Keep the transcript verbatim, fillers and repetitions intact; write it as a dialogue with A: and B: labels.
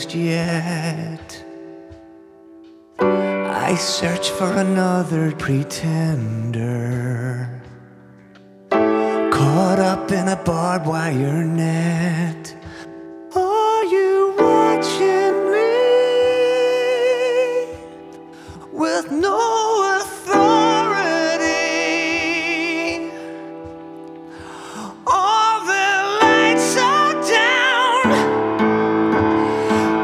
A: yet. I search for another pretender, caught up in a barbed wire net.